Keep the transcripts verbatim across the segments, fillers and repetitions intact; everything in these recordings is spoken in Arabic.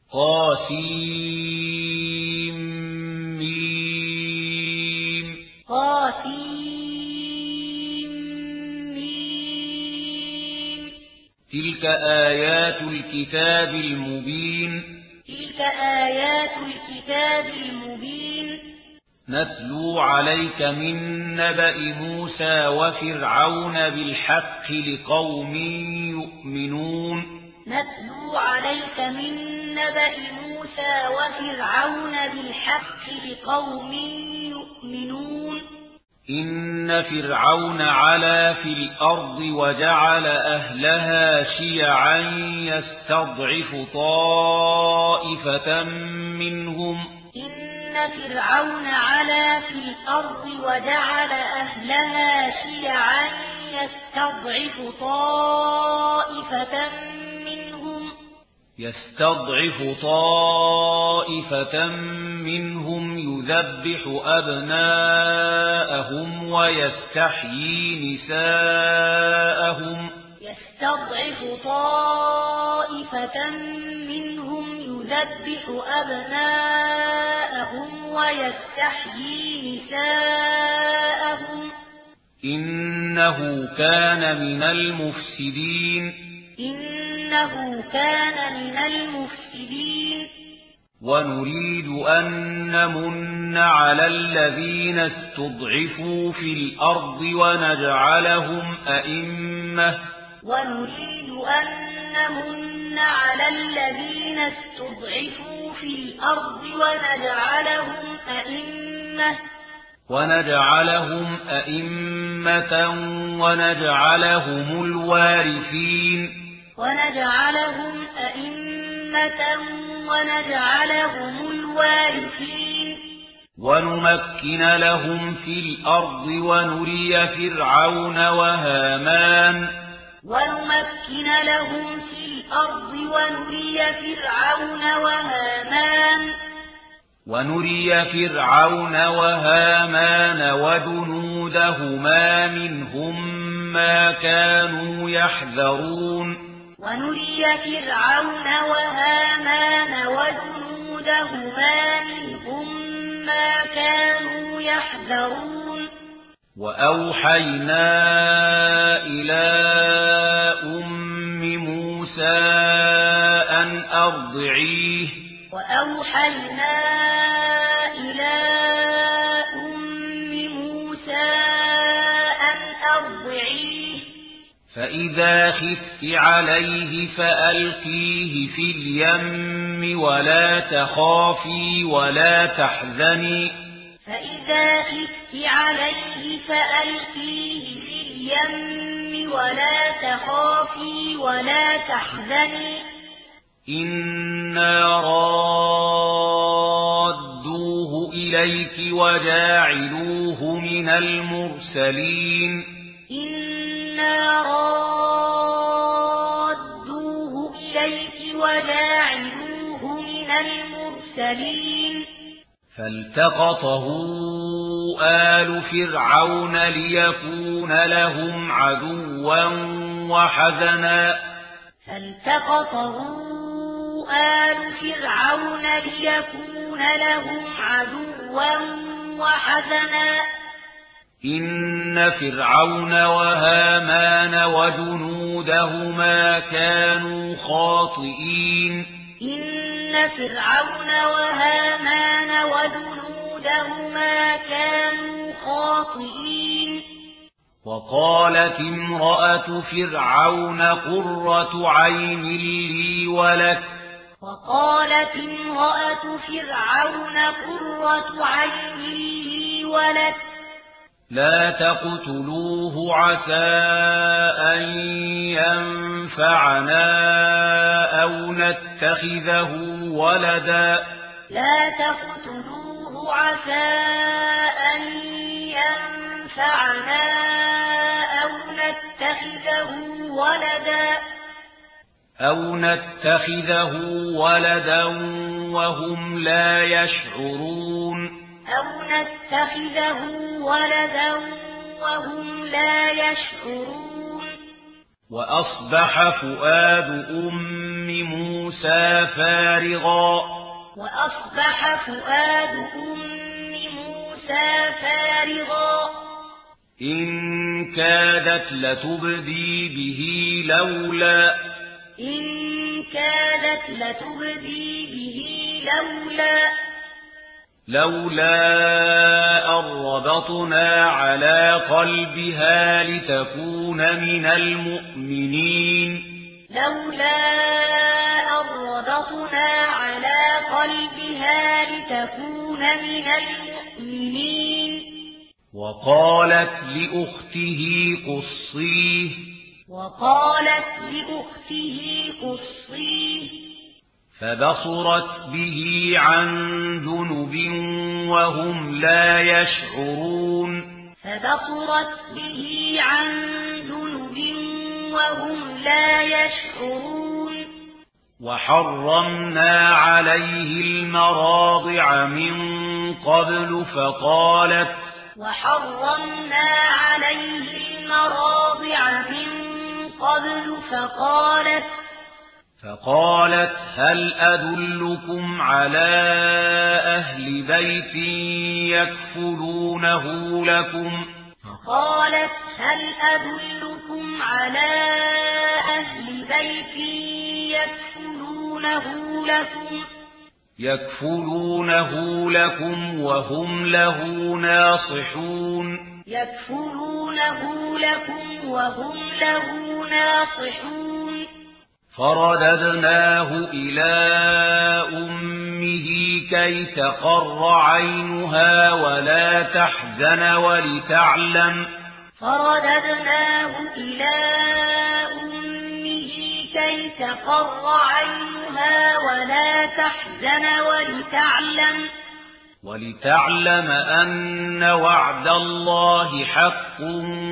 قاسم ميم قاسم ميم تلك آيات الكتاب المبين تلك آيات الكتاب المبين نتلو عليك من نبأ موسى وفرعون بالحق لقوم يؤمنون نتلو عليك من نبأ موسى وفرعون بالحق لقوم يؤمنون إن فرعون علا في الأرض وجعل أهلها شيعا يستضعف طائفة منهم إن فرعون علا في الأرض وجعل أهلها شيعا يستضعف طائفة منهم يستضعف طائفة منهم يذبح أبناءهم ويستحيي نساءهم يستضعف طائفة منهم يذبح أبناءهم ويستحيي نساءهم إنه كان من المفسدين إنه كان من المفسدين ونريد أن نمن على الذين استضعفوا في الأرض ونجعلهم أئمة ونريد أن نمن على الذين استضعفوا في الأرض ونجعلهم أئمة ونجعلهم أئمة ونجعلهم الوارثين ونجعلهم أئمة ونجعلهم الوارثين ونمكن لهم في الأرض ونري فرعون وهامان ونمكن لهم في الأرض ونري فرعون وهامان ونري فرعون وهامان وجنودهما منهم ما كانوا يحذرون ونري فرعون وهامان وجنودهما منهم ما كانوا يحذرون وأوحينا إلى أم موسى أن أرضعيه وأوحينا إلى أم موسى أن أرضعيه فإذا خفت عليه فألقيه في اليم ولا تخافي ولا تحزني فإذا خفت عليه فألقيه في اليم ولا تخافي ولا تحزني إنا رادوه إليك وجاعلوه من المرسلين إنا رادوه إليك وجاعلوه من المرسلين فالتقطه آل فرعون ليكون لهم عدوا وحزنا فالتقطه آل فرعون ليكون لهم عدوا وحزنا إن فرعون وهامان وجنودهما كانوا خاطئين إن فرعون وهامان وجنودهما كانوا خاطئين وقالت امرأة فرعون قرة عين لي ولك وقالت امرأة فرعون قرة عين لي ولك لا تقتلوه عسى أن ينفعنا أو نتخذه ولدا لا تقتلوه عسى أن ينفعنا أو نتخذه ولدا أو نتخذه ولدا وهم لا يشعرون أو نتخذه ولدا وهم لا يشعرون وأصبح فؤاد أم موسى فارغا وأصبح فؤاد أم موسى فارغا إن كادت لتبدي به لولا إن كادت لتبدي به لولا لولا أن ربطنا على قلبها لتكون من المؤمنين لولا أن ربطنا على قلبها لتكون من المؤمنين وقالت لأخته قصيه وقالت لأخته قصيه فبصرت به عن جنب وهم لا يشعرون فبصرت به عن جنب وهم لا يشعرون وحرمنا عليه المراضع من قبل فقالت وحرمنا عليه المراضع من قبل فقالت فقالت هل أدلكم على أهل بيت يكفلونه لكم فقالت هل أدلكم على أهل بيت يكفلونه لكم يكفلونه لكم وهم له ناصحون يكفلونه لكم وهم له ناصحون فرددناه إلى أمه كي تقر عينها ولا تحزن ولتعلم فرددناه إلى أمه كي تقر عينها ولا تحزن ولتعلم ولتعلم أن وعد الله حق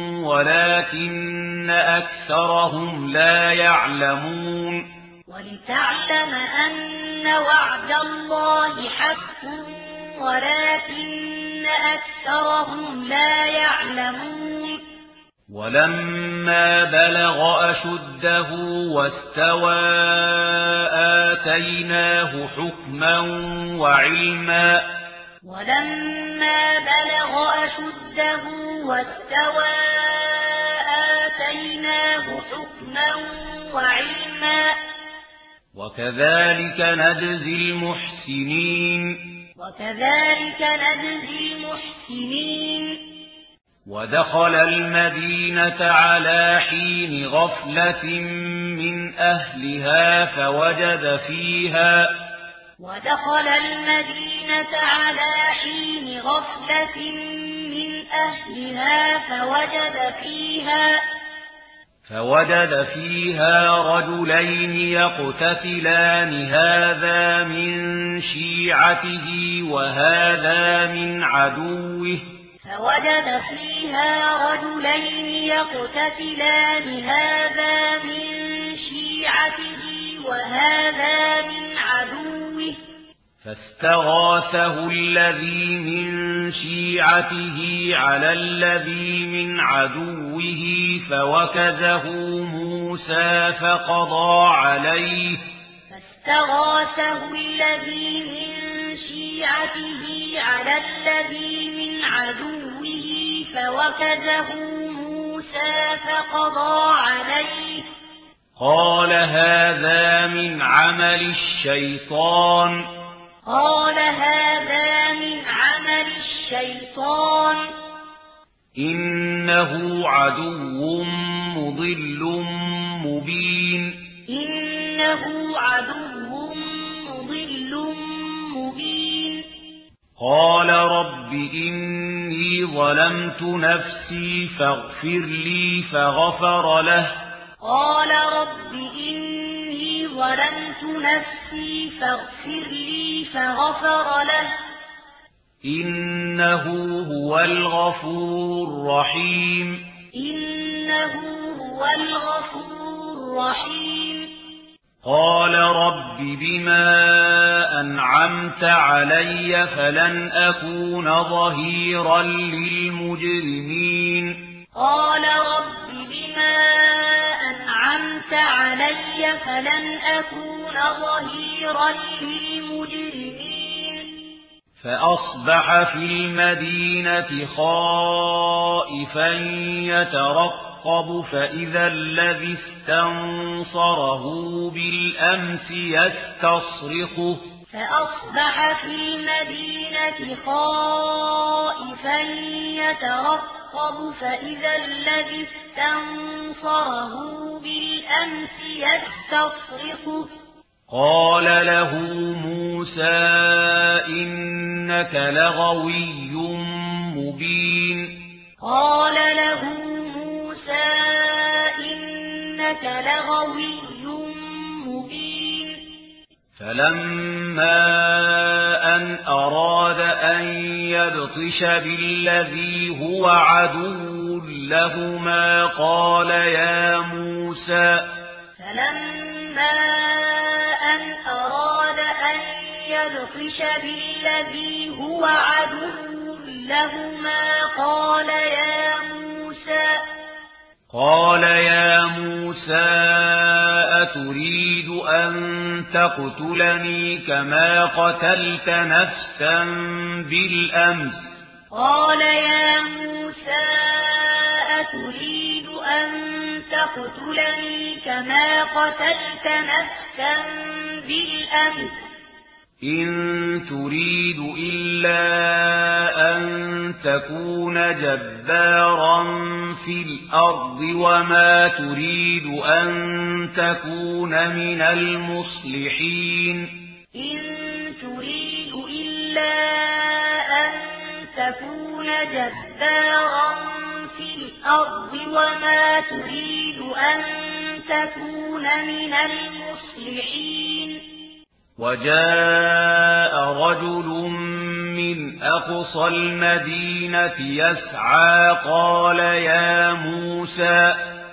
ولكن أكثرهم لا يعلمون ولتعلم أن وعد الله حق ولكن أكثرهم لا يعلمون ولما بلغ أشده واستوى آتيناه حكما وعلما ولما بلغ أشده واستوى آتيناه حكما وعلما وكذلك نجزي المحسنين وكذلك نجزي المحسنين ودخل المدينة على حين غفلة من أهلها فوجد فيها ودخل المدينة على حين غفلة من أهلها فوجد فيها فوجد فيها رجلين يقتتلان هذا من شيعته وهذا من عدوه فوجد فيها رجلين يقتتلان هذا من شيعته وهذا من عدوه فاستغاثه الذي من شيعته على الذي من عدوه فوكزه موسى فقضى عليه فاستغاثه الذي من شيعته على الذي من عدوه فوكزه موسى فقضى عليه قال هذا من عمل الشيطان قال هذا من عمل الشيطان إنه عدو مضل مبين إنه عدو مضل مبين قال رب إني ظلمت نفسي فاغفر لي فغفر له قال رب إني ظلمت نفسي فاغفر لي فغفر له إنه هو الغفور الرحيم إنه هو الغفور الرحيم قال رب بما أنعمت علي فلن أكون ظهيرا للمجرمين قال رب بما أنعمت أنعمت علي فلن أكون ظهيرا للمجرمين فأصبح في المدينة خائفا يترقب فإذا الذي استنصره بالأمس يستصرخه فأصبح في المدينة خائفا يترقب فإذا الذي استنصره بالأمس يستصرخه قال له موسى إنك لغوي مبين قال له موسى إنك لغوي مبين فلما أن أراد أن يبطش بالذي هو عدو لهما قال يا موسى فلما أن أراد أن يبطش بالذي هو عدو لهما قال يا موسى قال يا موسى أتريد أن تقتلني كما قتلت نفسا بالأمس قال يا موسى أتريد أن تقتلني كما قتلت نفسا بالأمس إن تريد إلا أن تكون جبارا في الأرض وما تريد أن تكون من المصلحين إن تريد إلا أن تكون جبارا في الأرض وما تريد أن تكون من المصلحين وجاء رجل من أقصى المدينة يسعى قال يا موسى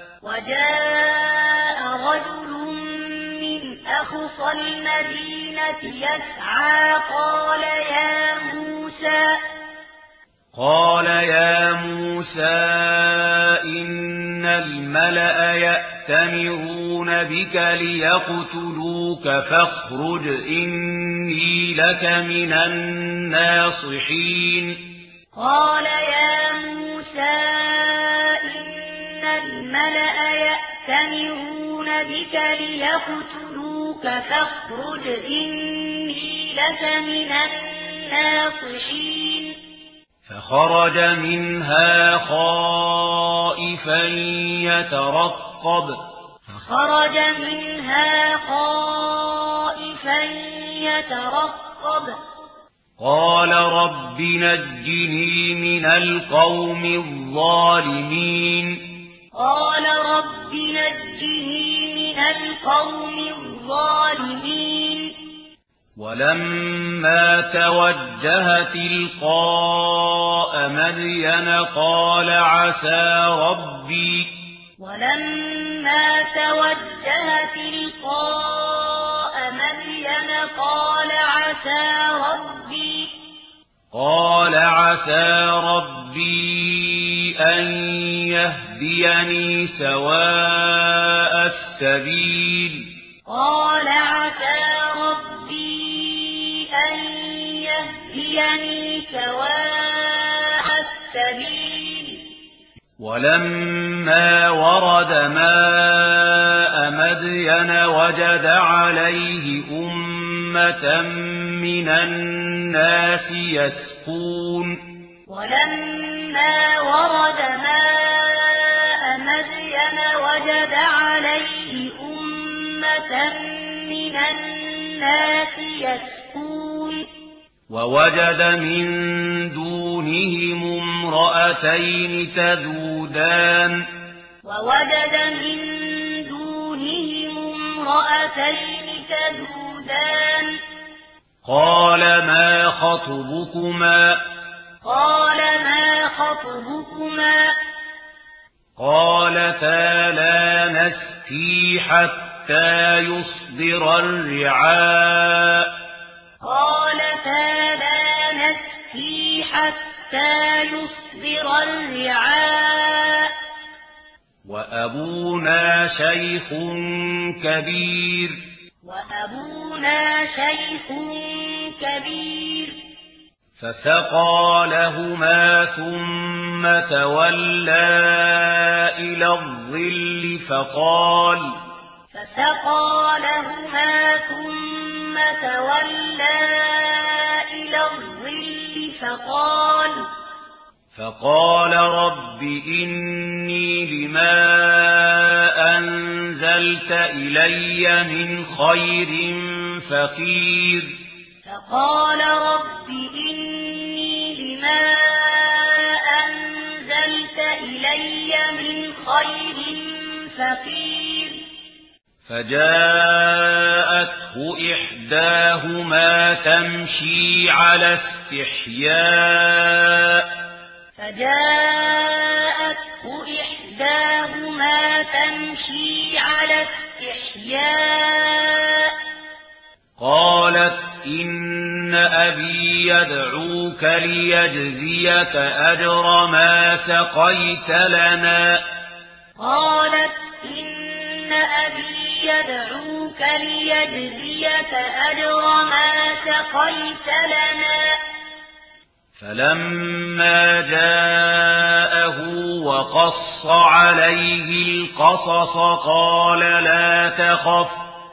وجاء رجل من أقصى المدينة يسعى قال يا موسى قال يا موسى إن الملأ يأتمرون بك ليقتلوك فاخرج إني لك من الناصحين قال يا موسى إن الملأ يأتمرون بك ليقتلوك فاخرج إني لك من الناصحين فخرج منها خائفا يترقب فخرج منها خائفا يترقب قال رب نجني من القوم الظالمين قال رب نجني من القوم الظالمين ولما توجه تلقاء مدين قال عسى ربي ولما توجه تلقاء مدين قال عسى ربي قال عسى ربي أن يهديني سواء السبيل قال عسى ربي أن يهديني سواء السبيل ولما ورد ماء مدين وجد عليه أمة من الناس يسقون ولما ورد ماء مدين وجد عليه أمة من الناس يسقون ووجد من دونهم امرأتين تذودان ووجد من دونهم امرأتين تذودان قال ما خطبكما قال ما خطبكما قالتا لا نسقي حتى يصدر الرعاء قالتا لا نسقي حتى يصدر الرعاء وأبونا شيخ كبير وأبونا شيخ كبير فسقى لهما ثم تولى إلى الظل فقال فسقى لهما ثم تولى إلى الظل فقال فقال رب إني لما أنزلت إلي من خير فقير فقال رب إني لما أنزلت إلي من خير فقير فجاءته إحداهما تمشي على استحياء فجاءته إحداهما تمشي على استحياء قالت إن أبي يدعوك ليجزيك أجر ما سقيت لنا قالت إن أبي يدعوك ليجزيك أجر ما سقيت لنا فلما جاءه وقص عليه القصص قال لا تخف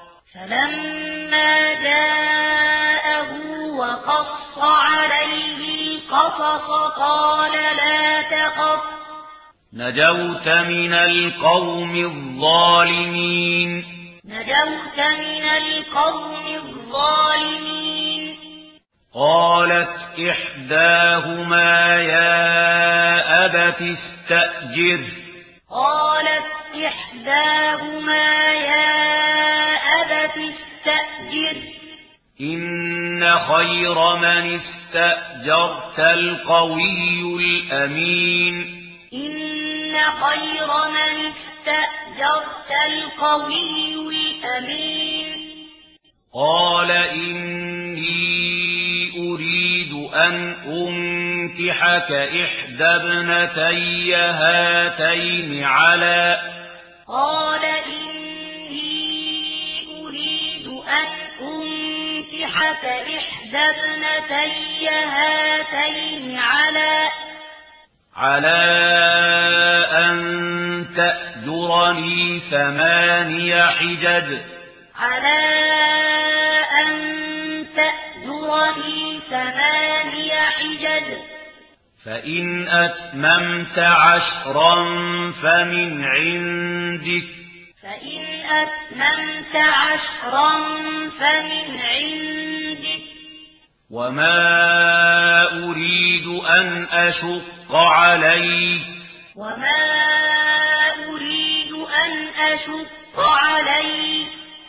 فلما جاءه وقص عليه القصص قال لا تخف نجوت من القوم الظالمين نجوت من القوم الظالمين قالت إحداهما يا أبت استأجره قالت إحداهما يا أبت استأجره إن خير من استأجرت القوي الأمين إن خير من استأجرت القوي الأمين قال إني أريد أن أنكحك إحدى ابنتي هاتين على قال إني أريد أن أنكحك إحدى ابنتي هاتين على على أن تأجرني ثماني حجج على أن تأجرني ثماني حجج فإن أتممت عشرا فمن عندك فإن أتممت عشرا فمن عندك وما أريد أن أشق عليك وما أريد أن أشق عليك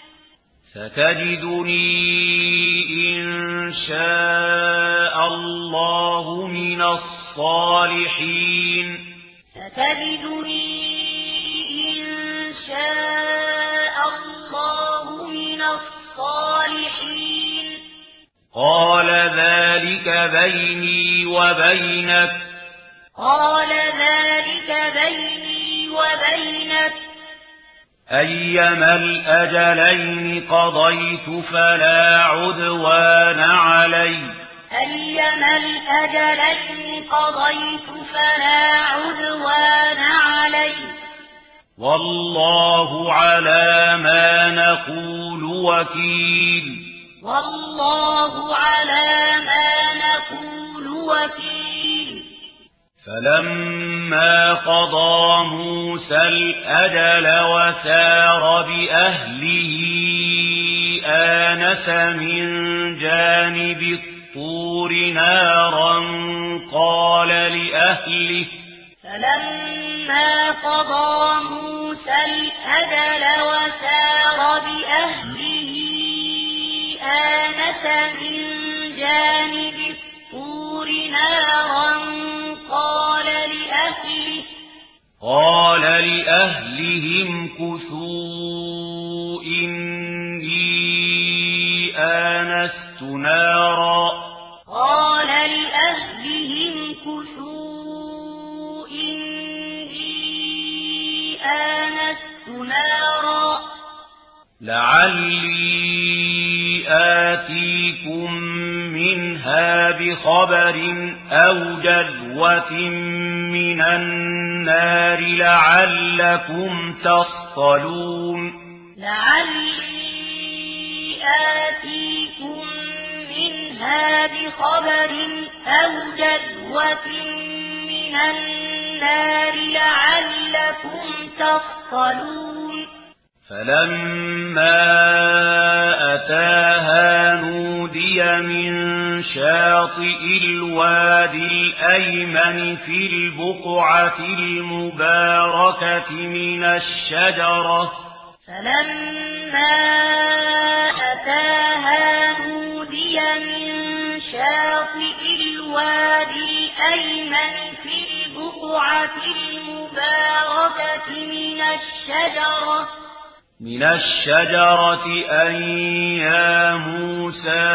ستجدني إن شاء الله من الصالحين ستجدني إن شاء الله من الصالحين قال ذلك بيني وبينك قال ذلك بيني وبينك أيما الأجلين قضيت فلا عدوان علي أيما الأجلين قضيت فلا عدوان علي والله على ما نقول وكيل والله على ما نقول وكيل فلما قضى موسى الأجل وسار بأهله آنس من جانب الطور نارا قال لأهله فلما قضى موسى الأجل وسار بأهله آنس من جانب الطور نارا قال لأهله قال لأهلهم كثوا إني آنست نارا قال لأهلهم كثوا إني لعلي آتيكم منها بخبر أو جذوة من النار لعلكم تصطلون لعلي آتيكم منها بخبر أو جذوة من النار لعلكم تصطلون فلما أتاها نودي من شاطئ الوادي الأيمن في البقعة المباركة من الشجرة فلما أتاها نودي من شاطئ الوادي الأيمن في البقعة المباركة من الشجرة من الشجرة أن يا موسى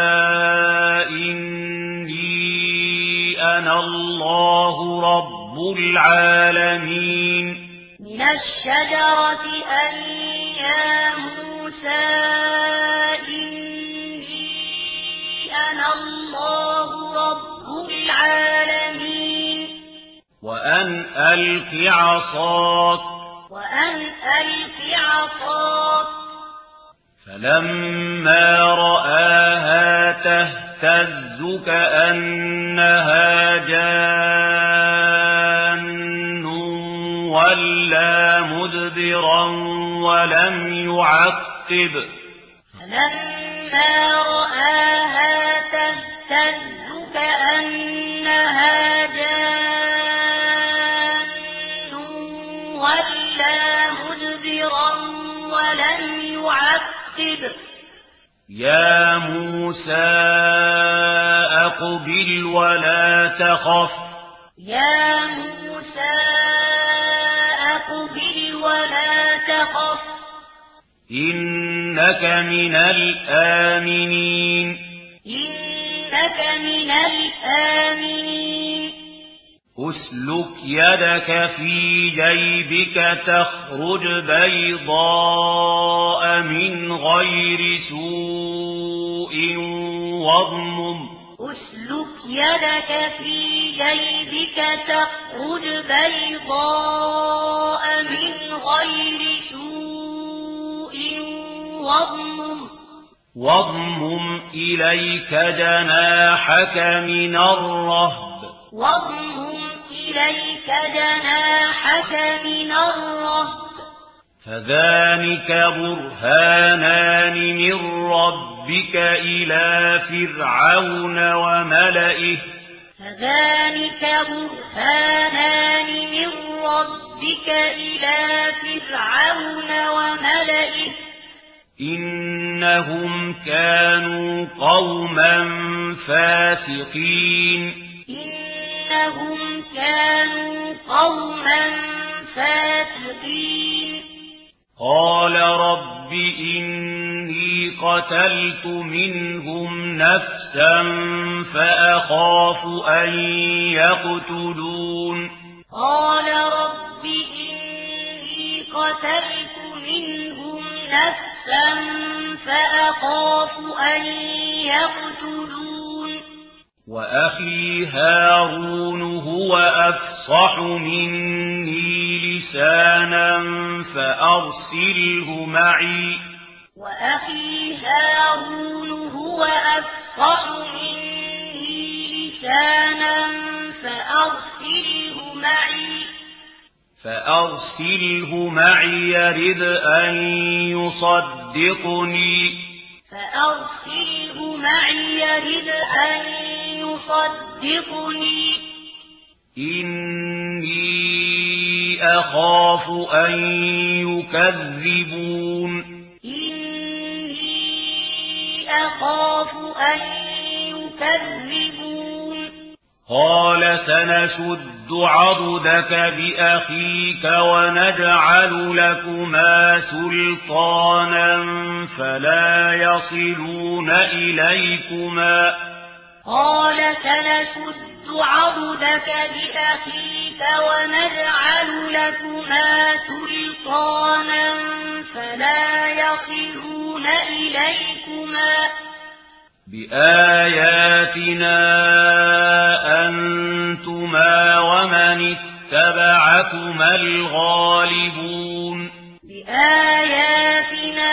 إني أنا الله رب العالمين من الشجرة أن يا موسى إني أنا الله رب العالمين وأن ألق عصاك وأن ألق عصاك فلما رآها تهتز كأنها جان ولا مدبرا ولم يعقب فلما رآها تهتز كأنها جان ولا مدبرا ولم يعقب يا موسى أقبل ولا تخف يا موسى أقبل ولا تخف إنك من الآمنين إنك من الآمنين أسلك يدك في جيبك تخرج بيضاء من غير سوء واضمم أسلك يدك في جيبك تخرج بيضاء من غير سوء واضمم واضمم إليك جناحك من الرهب واضمم إليك جناحك من الرهب فذلك برهانان من ربك إلى فرعون وملئه فذلك برهانان من ربك إلى فرعون وملئه إنهم كانوا قوما فاسقين إنهم كانوا قوما فاسقين قال رب إني قتلت منهم نفسا فأخاف أن يقتلون قال رب إني قتلت منهم نفسا فأخاف أن يقتلون وأخي هارون هو أفصح مني لسانا فأرسله معي وأخي هارون هو أفصح مني لسانا فأرسله معي فأرسله معي يرد أن يصدقني فأرسله معي يرد أن يصدقني إني أخاف أن يكذبون إني أخاف أن يكذبون قال سنشد عضدك بأخيك ونجعل لكما سلطانا فلا يصلون إليكما قال سنشد عضدك بأخيك ونجعل لكما سلطانا فلا يصلون إليكما بآياتنا أنتما ومن اتبعكما الغالبون بآياتنا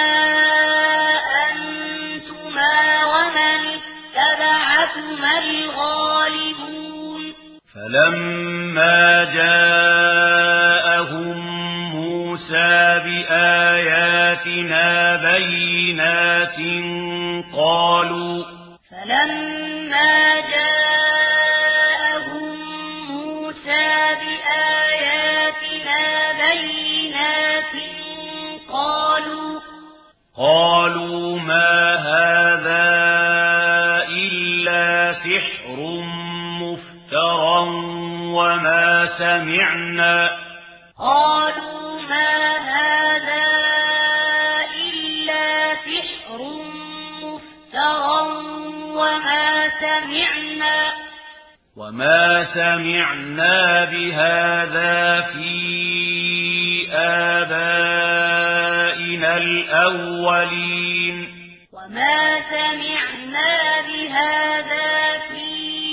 أنتما ومن اتبعكما الغالبون فلما جاءهم موسى بآياتنا بينات قالوا فلما جاءهم موسى بآياتنا بينات قالوا قالوا ما هذا إلا سحر مفترى وما سمعنا قالوا ما هذا إلا سحر مفترى وما سمعنا وما سمعنا بهذا في آبائنا الأولين وما سمعنا بهذا في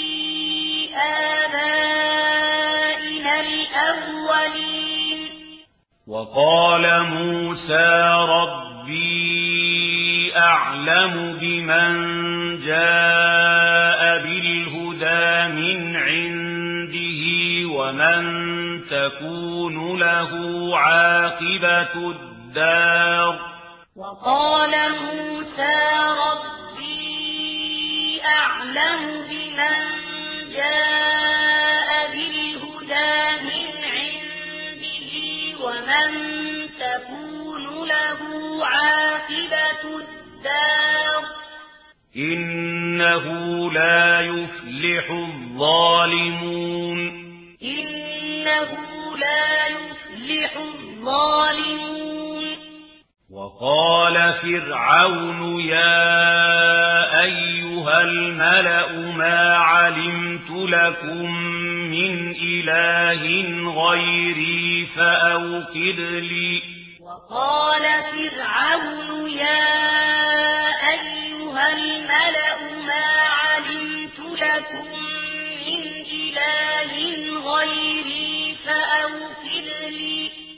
آبائنا الأولين وقال موسى ربي أعلم بمن جاء بالهدى من عنده ومن تكون له عاقبة الدار وقال موسى ربي أعلم بمن جاء بالهدى من عنده ومن تكون له عاقبة الدار إنه لا يفلح الظالمون إنه لا يفلح الظالمون وقال فرعون يا أيها الملأ ما علمت لكم من إله غيري فأوقد لي وقال فرعون يا أيها الملأ ما علمت لكم من إله غيري فأوقد لي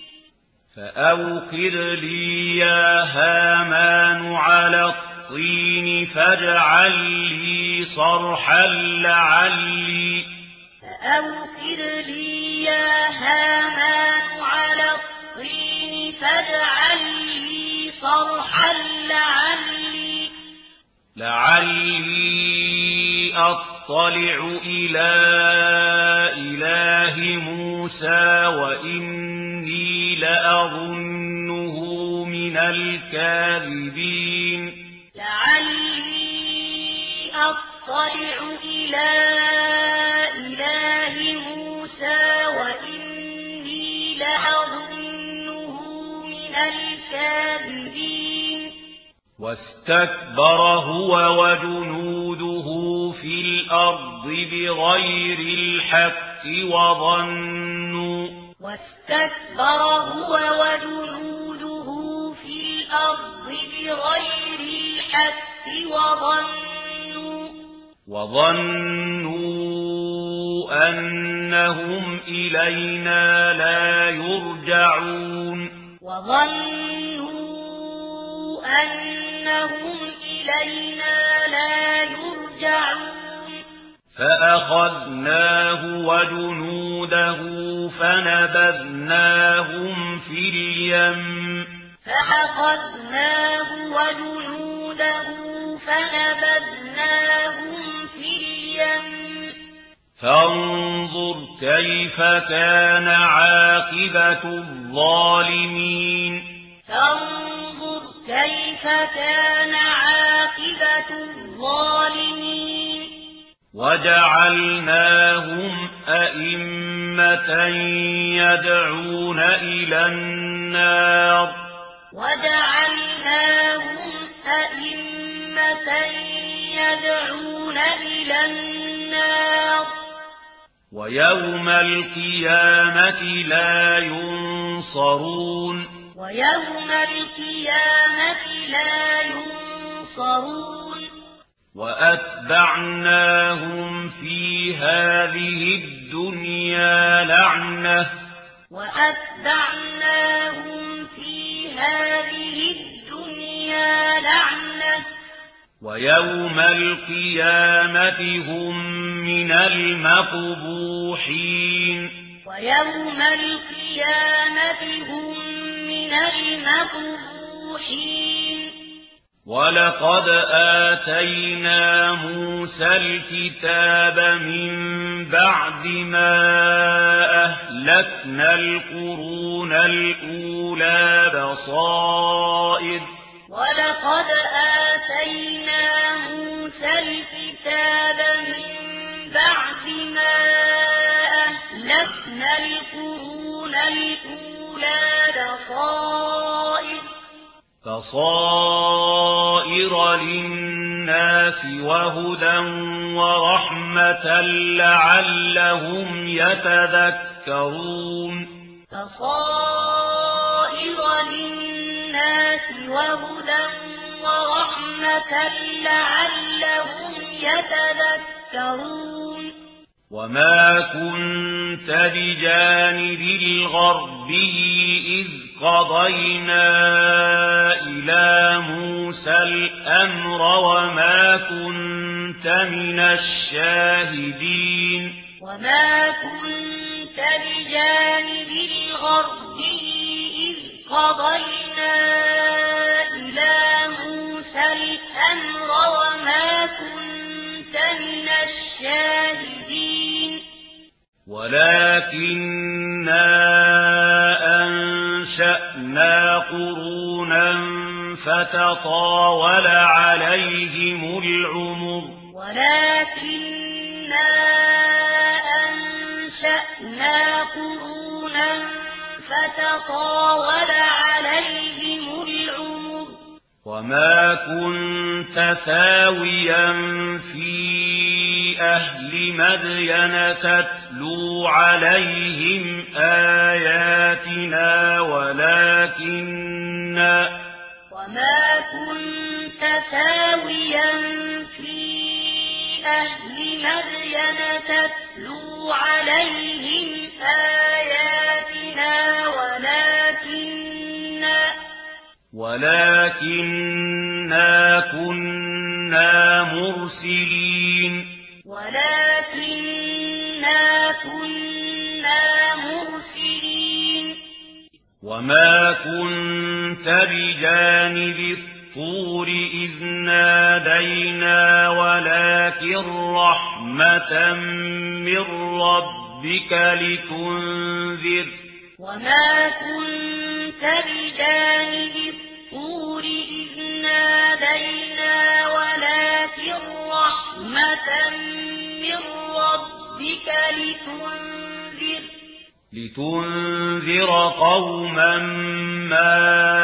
فأوقد لي يا هامان على الطين فاجعل لي صرحا لعلي فأوقد لي يا هامان على الطين فاجعل لي صرحا لعلي لعلي أطلع إلى إله موسى وإني لأظنه من الكاذبين لعلي أطلع إلى إله موسى وإني لأظنه من الكاذبين واستكبر هو وجنوده في الأرض بغير الحق وظنوا واستكبر هو وجنوده في الأرض بغير الحق وظنوا وظنوا أنهم إلينا لا يرجعون وظنوا أنهم إلينا لا يرجعون فأخذناه وجنوده فنبذناهم في اليم فأخذناه وجنوده فنبذناهم في اليم فانظر كيف كان عاقبة الظالمين فانظر كيف كان عاقبة الظالمين وجعلناهم أئمة يدعون إلى النار وجعلناهم أئمة يدعون إلى النار ويوم القيامة لا ينصرون ويوم القيامة لا ينصرون وأتبعناهم في هذه الدنيا لعنة وأتبعناهم في هذه الدنيا لعنة ويوم القيامة هم من المقبوحين ويوم القيامة هم من المقبوحين ولقد آتينا موسى الكتاب من بعد ما أهلكنا القرون الأولى بصائر ولقد آتينا موسى الكتاب من بعد ما أهلكنا القرون الأولى بصائر بصائر للناس وهدى ورحمة لعلهم يتذكرون بصائر للناس وهدى ورحمة لعلهم يتذكرون وما كنت بجانب الغربي إذ قضينا إلى موسى الأمر وما كنت من الشاهدين وما كنت بجانب الغربي إذ قضينا إلى موسى الأمر وما كنت من الشاهدين ولكننا أنشأنا قرونا فتطاول عليهم العمر ولكننا أنشأنا قرونا فتطاول عليهم العمر وما كنت ثاويا في أهل مدين تتلو عليهم آياتنا ولكننا وما كنت ثاويا في أهل مدين تتلو عليهم آياتنا ولكننا ولكننا كنا مرسلين ولكننا كنا مرسلين وما كنت بجانب الطور إذ نادينا ولكن رحمة من ربك لتنذر وما كنت بجانب الطور إذ نادينا ولكن رحمة من ربك لتنذر لتنذر قوما ما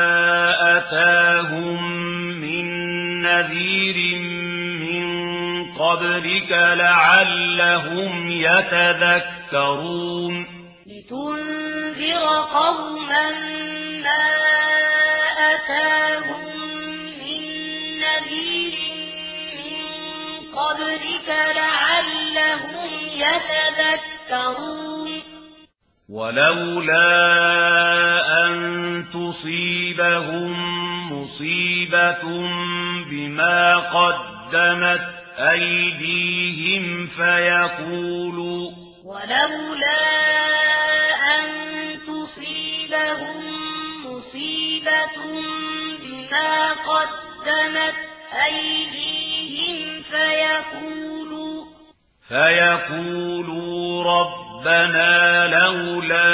أتاهم من نذير من قبلك لعلهم يتذكرون لتنذر قوما ما أتاهم من نذير من قبلك لعلهم يتذكرون ولولا أن تصيبهم مصيبة بما قدمت أيديهم فيقولوا ولولا أن تصيبهم مصيبة بما قدمت أيديهم فيقولوا فيقولوا ربنا لولا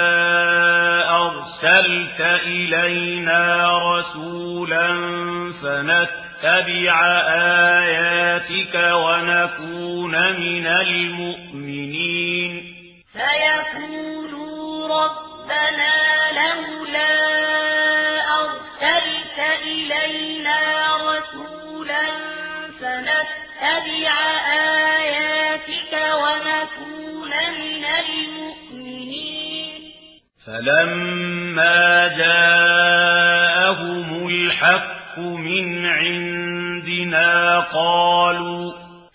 أرسلت إلينا رسولا فنتبع آياتك ونكون من المؤمنين فيقولوا ربنا لولا أرسلت إلينا رسولا فنتبع آياتك ونكون من فلما جاءهم الحق من عندنا قالوا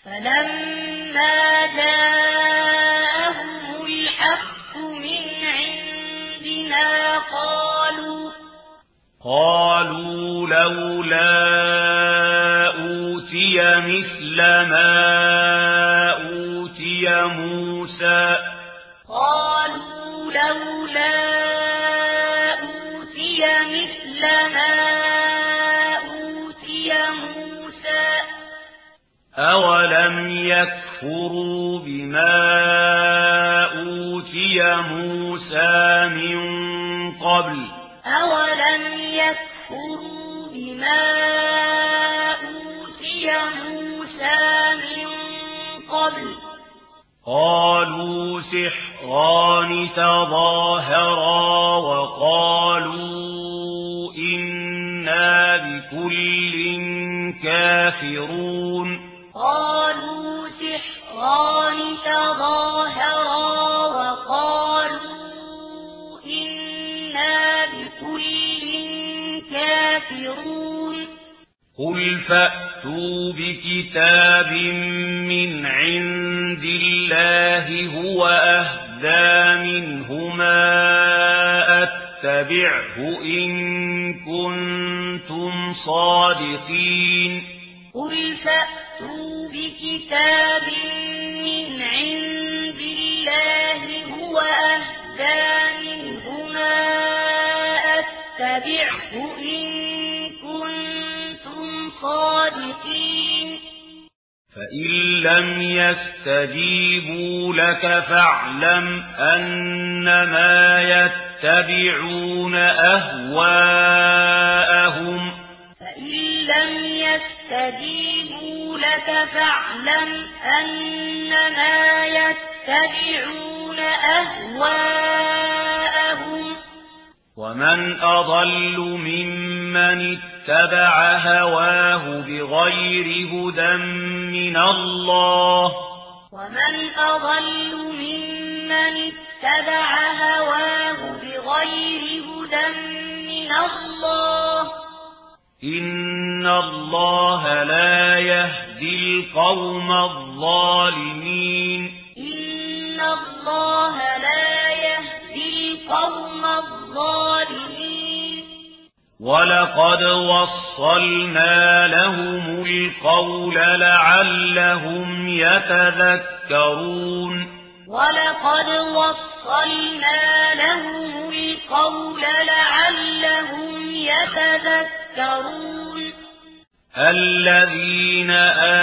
فلما جاءهم الحق من عندنا قالوا قالوا لولا أوتي مثل ما أوتي موسى قالوا لولا أوتي مثل ما أوتي موسى أولم يكفروا بما أوتي موسى من قبل أولم يكفروا بما أوتي موسى من قبل قالوا سحران تظاهرا وقالوا إنا بكل كافرون قالوا سحران تظاهرا وقالوا إنا بكل كافرون قل فأتوا بكتاب من عند الله هو أهدى منهما أتبعه إن كنتم صادقين قل فأتوا بكتاب من عند الله هو أهدى منهما أتبعه إن كنتم صادقين فإن لم يستجيبوا لك فاعلم أنما يتبعون أهواءهم فإن لم يستجيبوا لك فاعلم أنما يتبعون أهواءهم ومن أضل ممن اتبع هواه بغير هدى من الله ومن أضل ممن اتبع هواه بغير هدى من الله إن الله لا يهدي القوم الظالمين إن الله لا يهدي القوم الظالمين ولقد وصلنا لهم القول لعلهم يتذكرون ولقد وصلنا لهم القول لعلهم يتذكرون الذين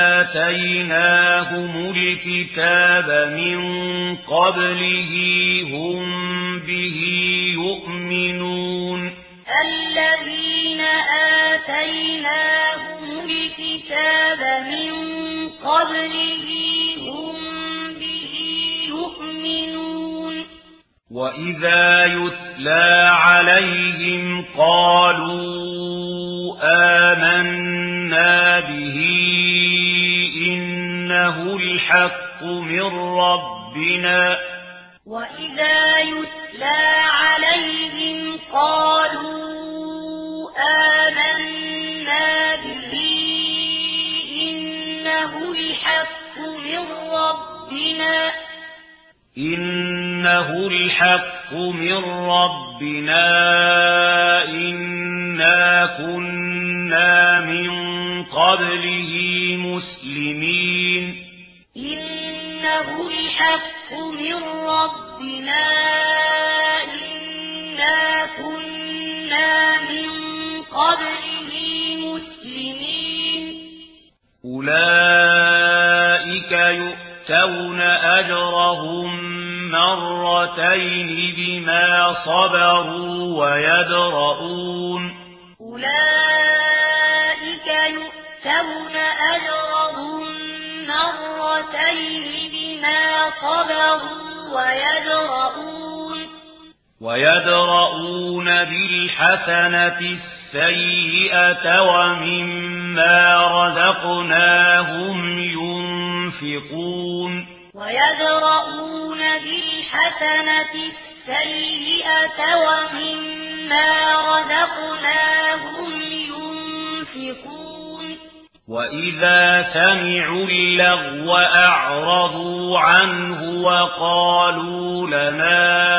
آتيناهم الكتاب من قبله هم به يؤمنون الذين آتيناهم الكتاب من قبله هم به يؤمنون وإذا يتلى عليهم قالوا آمنا به إنه الحق من ربنا وإذا يتلى عليهم قالوا آمنا به إنه الحق من ربنا إنه الحق من ربنا إنا كنا من قبله مسلمين إنه الحق من ربنا إنا كنا من قبله مسلمين أولئك يؤتون أجرهم مرتين بما صبروا ويدرؤون أولئك يؤتون أجرهم مرتين بما صبروا ويدرؤون ويدرؤون بالحسنة السيئة ومما رزقناهم ينفقون ويدرؤون بالحسنة السيئة ومما رزقناهم ينفقون وإذا سمعوا اللغو أعرضوا عنه وقالوا لنا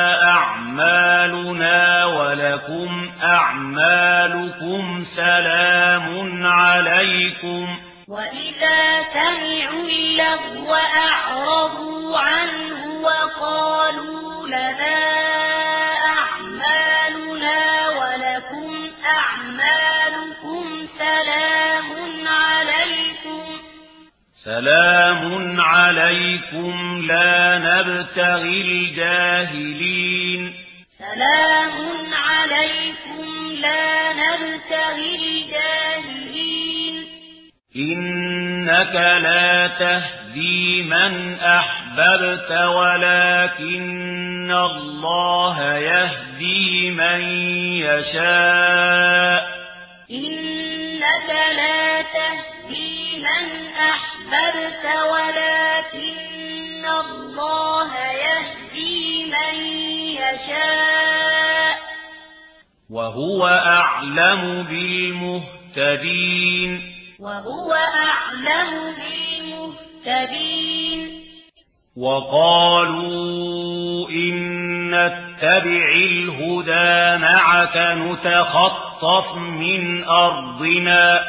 أعمالنا ولكم أعمالكم سلام عليكم وإذا سمعوا اللغو أعرضوا عنه وقالوا لنا أعمالنا ولكم أعمالكم سلام عليكم سلام عليكم لا نبتغي الجاهلين سلام عليكم لا نبتغي الجاهلين إنك لا تهدي من أحببت ولكن الله يهدي من يشاء إنك لا تهدي من أحببت ولكن الله يهدي من يشاء وهو أعلم بالمهتدين وهو أعلم بالمهتدين وقالوا إن نتبع الهدى معك نتخطف من أرضنا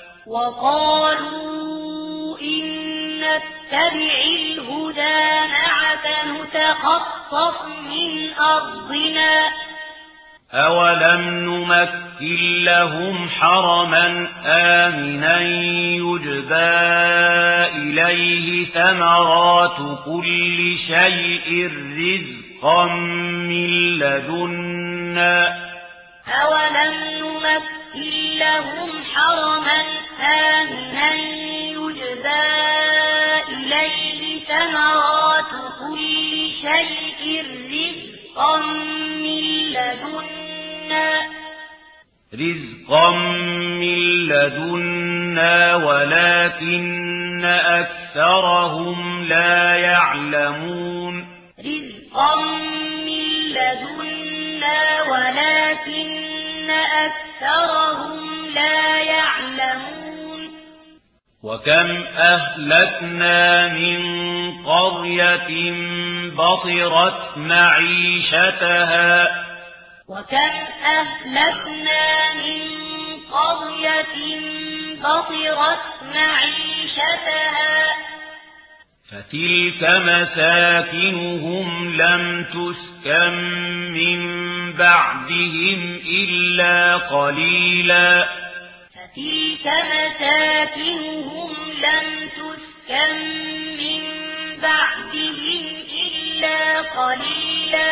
وقالوا إن نتبع الهدى معك نتخطف من أرضنا أولم نمكن لهم حرما آمنا يجبى إليه ثمرات كل شيء رزقا من لدنا أولم نمكن لهم حرما آمنا يجبى إليه ثمرات كل شيء رزقا من لدنا رزقا من لدنا ولكن أكثرهم لا يعلمون رزقا من لدنا ولكن أكثرهم لا يعلمون وكم أهلكنا من قرية بطرت معيشتها وكم أهلكنا من قرية بطرت معيشتها فتلك مساكنهم لم تسكن من بعدهم إلا قليلا فتلك مساكنهم لم تسكن من بعدهم إلا قليلا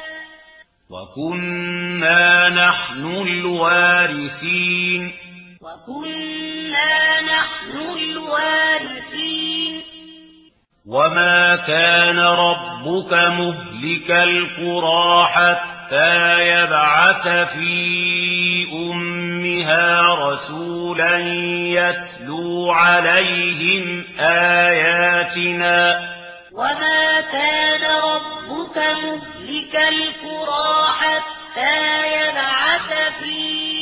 وكنا نحن الوارثين وكنا نحن الوارثين وما كان ربك مهلك القرى حتى يبعث في أمها رسولا يتلو عليهم آياتنا وما كان ربك مهلك القرى حتى يبعث في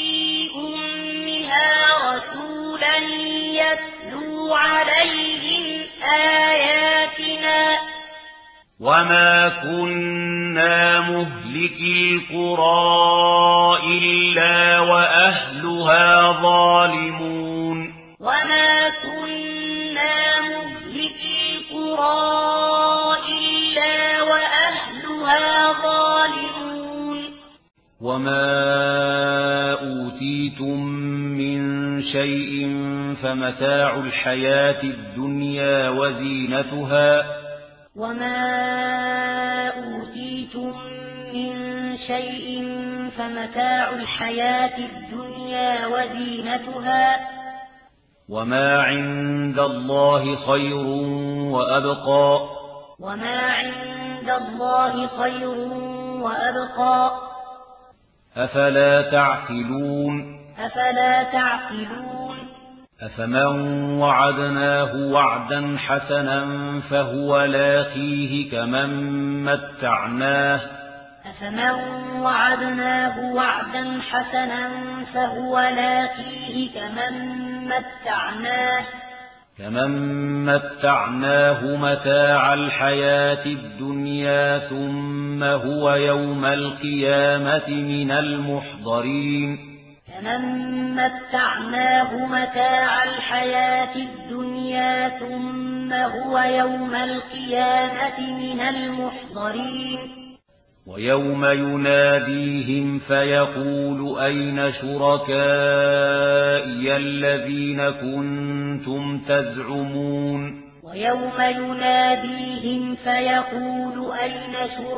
أمها رسولا يتلو عليهم آياتنا وما كنا مهلك القرى إلا وأهلها ظالمون وما كنا مهلك القرى إلا وأهلها ظالمون وما أوتيتم من شيء فمتاع الحياة الدنيا وزينتها وما أوتيتم من شيء فمتاع الحياة الدنيا وزينتها وما عند الله خير وأبقى وما عند الله خير وأبقى أفلا تعقلون أفلا تعقلون أفمن وعدناه وعدا حسنا فهو لاقيه كمن متعناه أفمن وعدناه وعدا حسنا فهو لاقيه كمن متعناه كمن متعناه متاع الحياة الدنيا ثم هو يوم القيامة من المحضرين كمن متعناه متاع الحياة الدنيا ثم هو يوم القيامة من المحضرين ويوم يناديهم فيقول أين شركائي الذين كنتم تزعمون ويوم يناديهم فيقول أين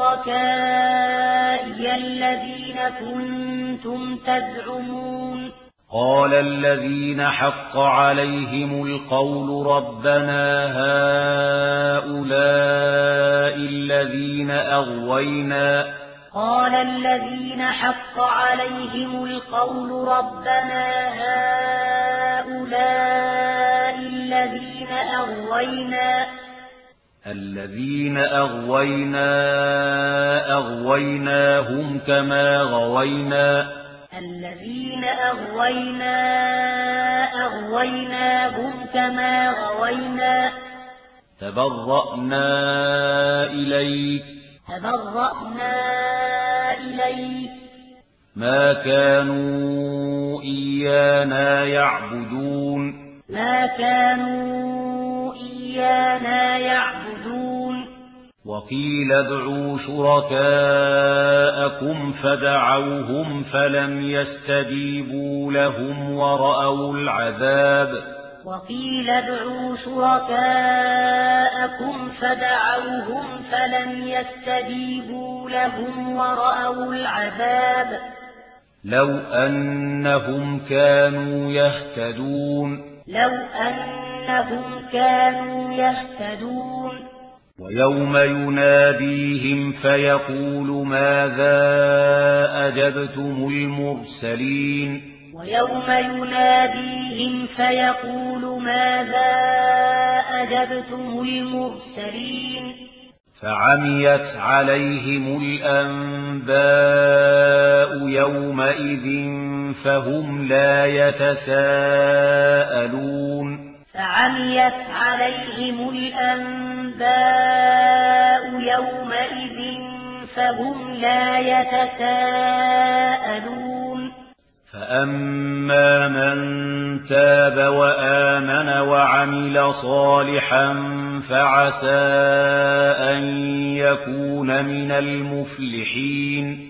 شركائي الذين كنتم تزعمون قال الذين حق عليهم القول ربنا هؤلاء الذين أغوينا قال الذين حق عليهم القول ربنا هؤلاء الذين أغوينا الذين أغوينا أغويناهم كما غوينا الذين أغوينا أغويناهم كما غوينا تبرأنا إليك تبرأنا إليك ما كانوا إيانا يعبدون ما كانوا إيانا يعبدون وقيل ادعوا شركاءكم فدعوهم فلم يستجيبوا لهم ورأوا العذاب وقيل ادعوا شركاءكم فدعوهم فلم يستجيبوا لهم ورأوا العذاب لو أنهم كانوا يهتدون لو أنهم كانوا يهتدون ويوم يناديهم فيقول ماذا أجبتم المرسلين ويوم يناديهم فيقول ماذا أجبتم المرسلين فعميت عليهم الأنباء يومئذ فهم لا يتساءلون فعميت عليهم الأنباء يومئذ فهم لا يتساءلون فأما من تاب وآمن وعمل صالحا فعسى أن يكون من المفلحين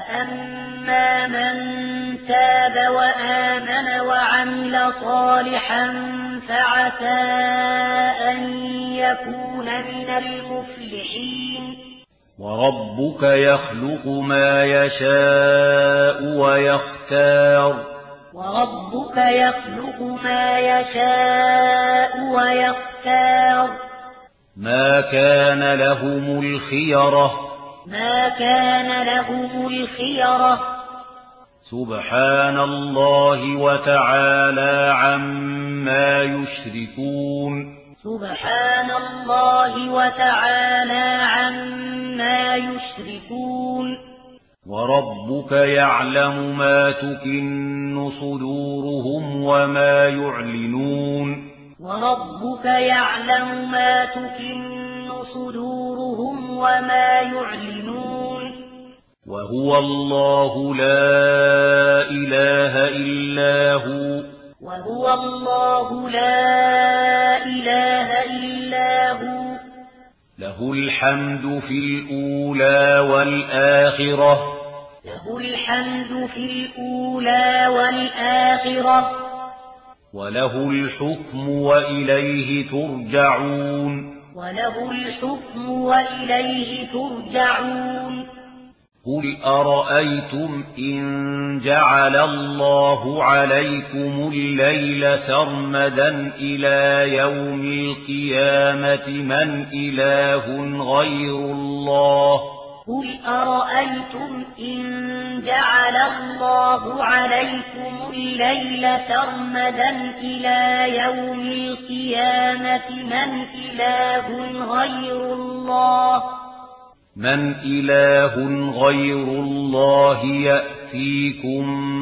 فأما من تاب وآمن وعمل صالحا فعسى أن يكون من المفلحين وربك يخلق ما يشاء ويختار وربك يخلق ما يشاء ويختار ما كان لهم الخيرة ما كان لهم الخيرة سبحان الله وتعالى عما يشركون سبحان الله وتعالى عما يشركون وربك يعلم ما تكن صدورهم وما يعلنون وربك يعلم ما تكن صدورهم وما يعلنون وهو الله لا إله إلا هو وهو الله لا إله إلا هو له الحمد في الأولى والآخرة له الحمد في الأولى والآخرة وله الحكم وإليه ترجعون وله الحكم وإليه ترجعون قل أرأيتم إن جعل الله عليكم الليل سرمدا إلى يوم القيامة من إله غير الله قل أرأيتم إن جعل الله عليكم الليل سرمدا إلى يوم القيامة من إله غير الله من إله غير الله يأتيكم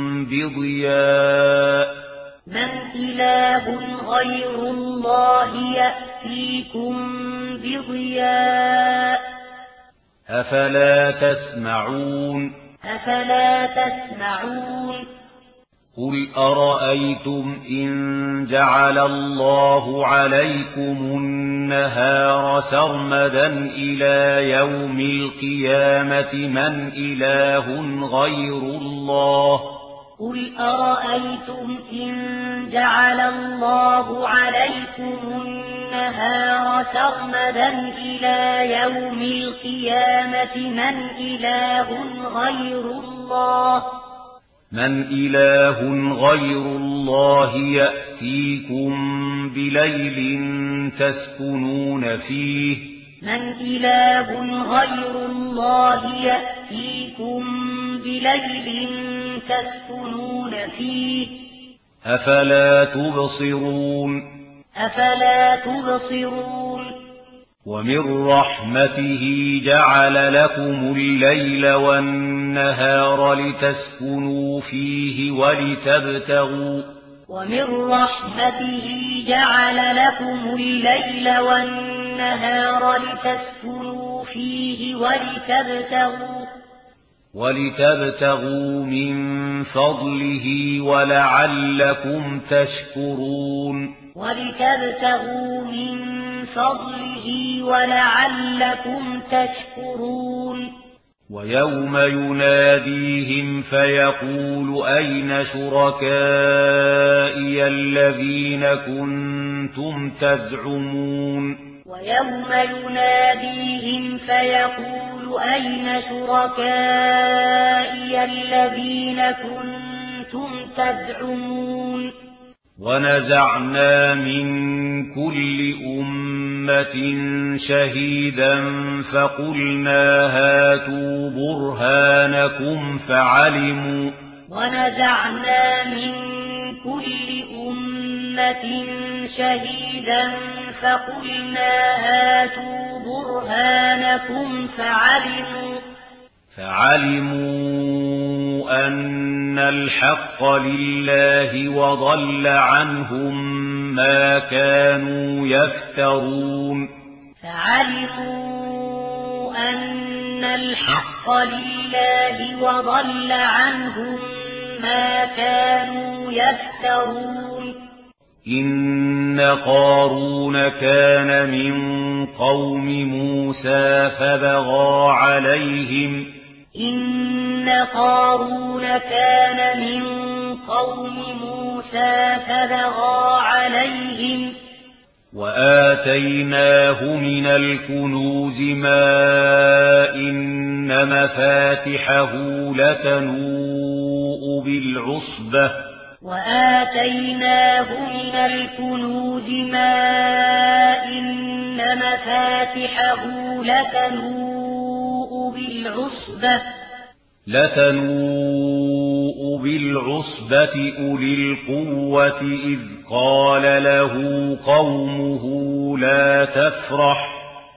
بضياء من إله غير الله يأتيكم بضياء أفلا تسمعون أفلا تسمعون قل أرأيتم إن جعل الله عليكم النهار سرمدا إلى يوم القيامة من إله غير الله قل أرأيتم إن جعل الله عليكم النهار سرمدا إلى يوم القيامة من إله غير الله من إله غير الله يأتيكم بليل تسكنون فيه من إله غير الله يأتيكم بليل تسكنون فيه أفلا تبصرون أفلا تبصرون ومن رحمته جعل لكم الليل والنهار لتسكنوا فيه ولتبتغوا ومن رحمته جعل لكم الليل والنهار لتسكنوا فيه ولتبتغوا ولتبتغوا من فضله ولعلكم تشكرون ولتبتغوا من فضله ولعلكم تشكرون ويوم يناديهم فيقول أين شركائي الذين كنتم تزعمون ويوم يناديهم فيقول أين شركائي الذين كنتم تزعمون ونزعنا من كل أمة شهيدا فقلنا هاتوا برهانكم فعلموا ونزعنا من كل أمة شهيدا فقلنا هاتوا برهانكم فعلموا فعلموا أن الحق لله وضل عنهم ما كانوا يفترون فعلموا أن الحق لله وضل عنهم ما كانوا يفترون إن قارون كان من قوم موسى فبغى عليهم إن قارون كان من قوم موسى فبغى عليهم وآتيناه من الكنوز ما إن مفاتحه لتنوء بالعصبة وآتيناه من الكنوز ما إن مفاتحه لتنوء بالعصبة لتنوء بالعصبة أولي القوة إذ قال له قومه لا تفرح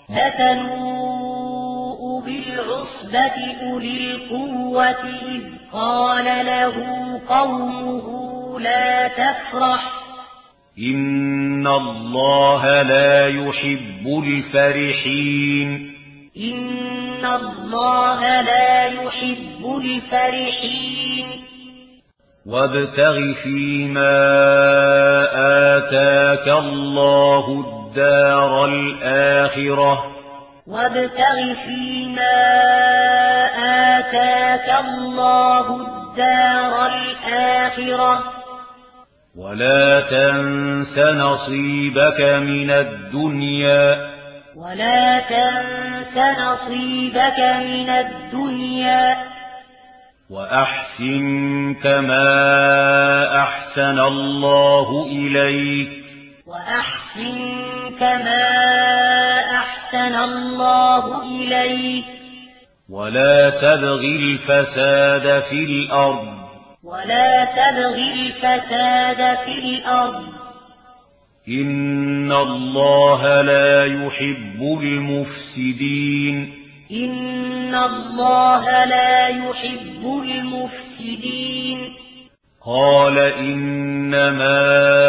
لتنوء بالعصبة أولي القوة إذ قال له قومه لا تفرح إن الله لا يحب الفرحين إن الله لا يحب الفرحين وابتغ فيما آتاك الله الدار الآخرة وابتغ فيما آتاك الله الدار الآخرة ولا تنس نصيبك من الدنيا ولا تنس نصيبك من الدنيا وأحسن كما أحسن الله إليك وأحسن كما أحسن الله إليك ولا تبغ الفساد في الأرض ولا تبغ الفساد في الأرض إن الله لا يحب المفسدين إن الله لا يحب المفسدين قال إنما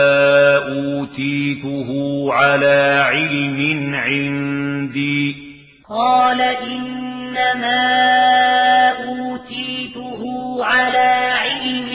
أوتيته على علم عندي قال إنما أوتيته على علم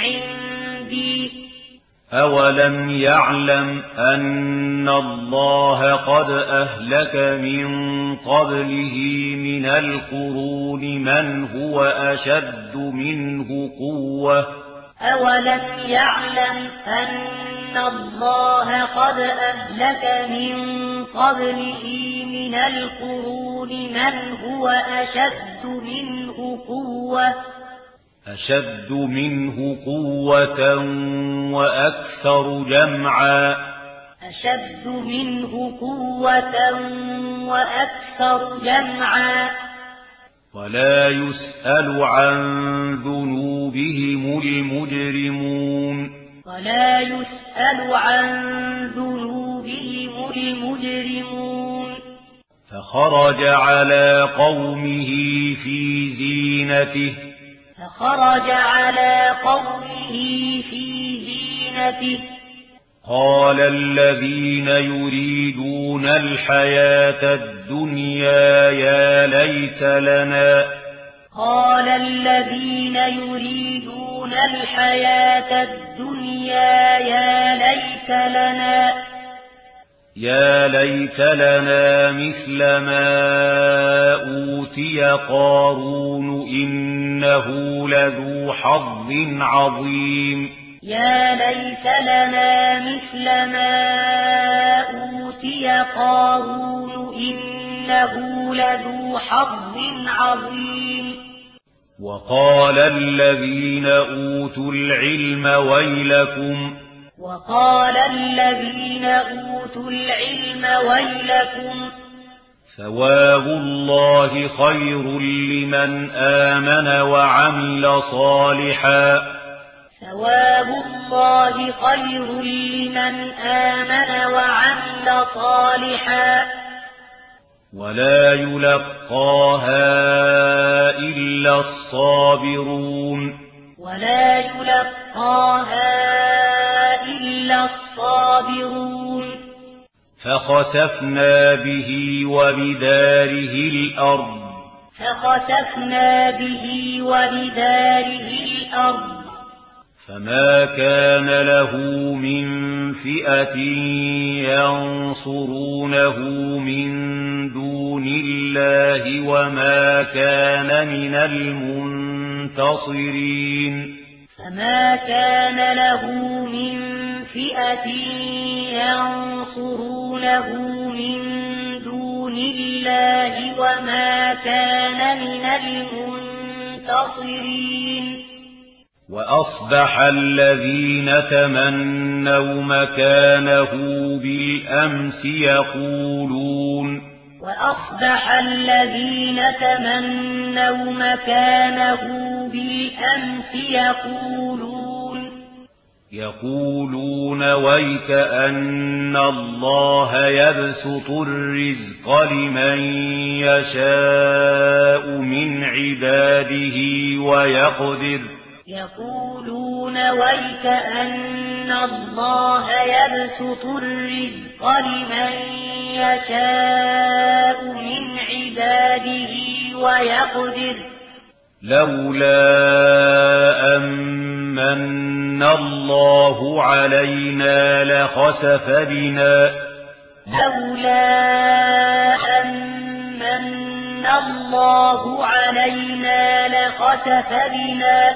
عندي أولم يعلم أن الله قد أهلك من قبله من القرون من هو أشد منه قوة أولم يعلم أن الله قد أهلك من قبله من القرون من هو أشد منه قوة أشد منه قوة وأكثر جمعا أشد منه قوة وأكثر جمعا ولا يسأل عن ذنوبهم المجرمون ولا يسأل عن ذنوبهم المجرمون فخرج على قومه في زينته فخرج على قومه في زينته قال الذين يريدون الحياة الدنيا يا ليت لنا قال الذين يريدون الحياة الدنيا يا ليت لنا يا ليت لنا مثل ما أوتي قارون إنه لذو حظ عظيم يا ليت لنا مثل ما أوتي قارون إنه لذو حظ عظيم وقال الذين أوتوا العلم ويلكم وقال الذين أوتوا العلم ويلكم ثواب الله خير لمن آمن وعمل صالحا ثواب الله خير لمن آمن وعمل صالحا ولا يلقاها إلا الصابرون ولا يلقاها إلا الصابرون فخسفنا به وبداره الأرض فخسفنا به وبداره الأرض فما كان له من فئة ينصرونه من دون الله وما كان من المنتصرين فما كان له من فئة ينصرونه من دون الله وما كان من المنتصرين وأصبح الذين تمنوا مكانه بالأمس يقولون وأصبح الذين تمنوا مكانه بالأمس يقولون يقولون ويك أن الله يبسط الرزق لمن يشاء من عباده ويقدر يقولون ويك أن الله يبسط الرزق لمن يشاء من عباده ويقدر لولا أمن الله علينا لخسف بنا لولا أمن الله علينا لخسف بنا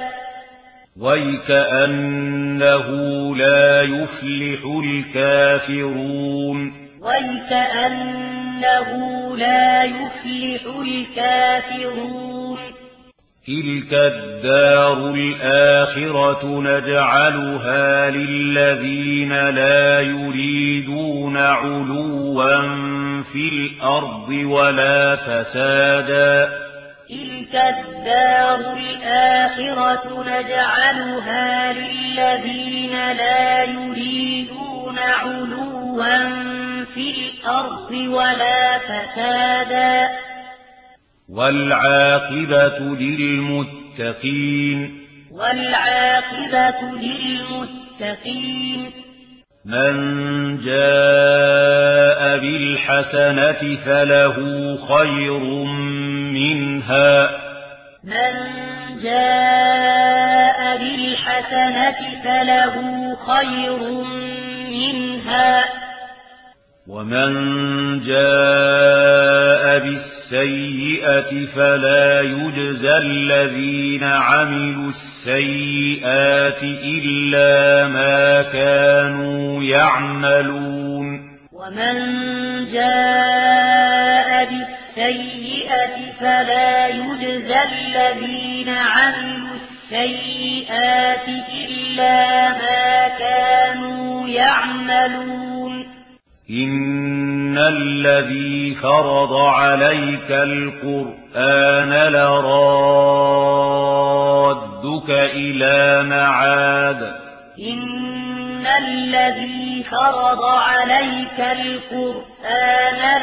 ويكأنه لا يفلح الكافرون ويكأنه لا يفلح الكافرون تلك الدار الآخرة نجعلها للذين لا يريدون علوا في الأرض ولا فسادا تلك الدار الآخرة نجعلها للذين لا يريدون علوا في الأرض ولا فسادا والعاقبة للمتقين والعاقبة للمتقين من جاء بالحسنة فله خير منها من جاء بالحسنة فله خير منها ومن جاء بالسيئة فلا يجزى الذين عملوا السيئات إلا ما كانوا يعملون ومن جاء بالسيئة فلا يجزى الذين عملوا السيئات إلا ما كانوا يعملون إن الذي فرض عليك القرآن لرادك إلى معاد إن الذي فرض عليك القرآن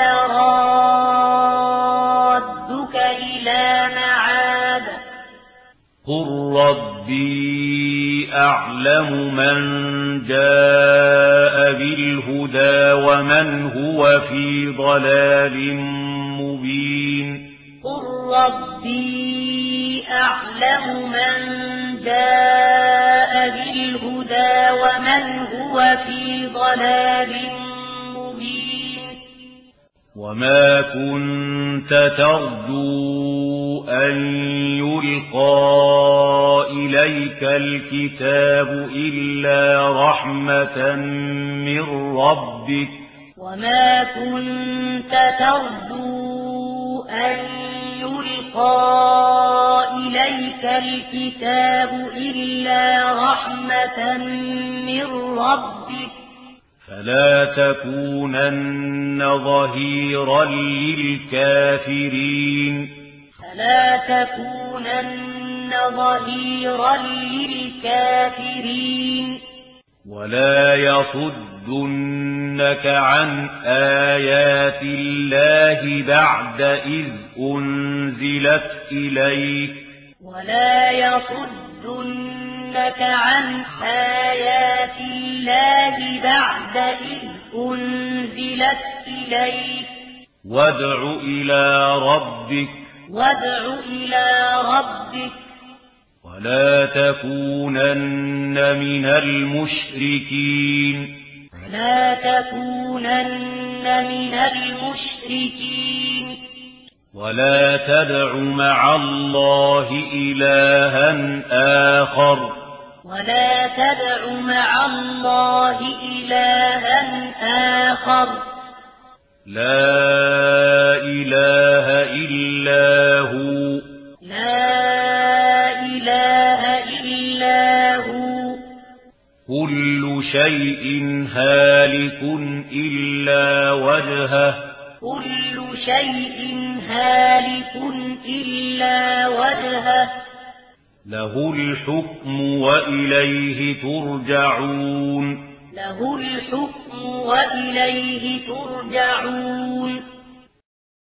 لرادك إلى معاد قل ربي أعلم من جاء بالهدى ومن هو في ضلال مبين قل ربي أعلم من جاء بالهدى ومن هو في ضلال مبين وما كنت ترجو أن يلقى إليك الكتاب إلا رحمة من ربك وما كنت ترجو أن يلقى إليك الكتاب إلا رحمة من ربك فلا تكونن ظهيرا للكافرين فلا تكونن ظهيرا للكافرين ولا يصدنك عن آيات الله بعد إذ أنزلت إليك ولا يصدنك عن آيات الله بعد إذ أنزلت إليك وادع إلى ربك وادع إلى ربك ولا تكونن من المشركين ولا تكونن من المشركين ولا تدع مع الله إلها آخر ولا تدع مع الله إلها آخر لا إله إلا هو لا إله إلا هو كل شيء هالك إلا وجهه كل شيء هالك إلا وجهه له الحكم وإليه ترجعون له الحكم وإليه ترجعون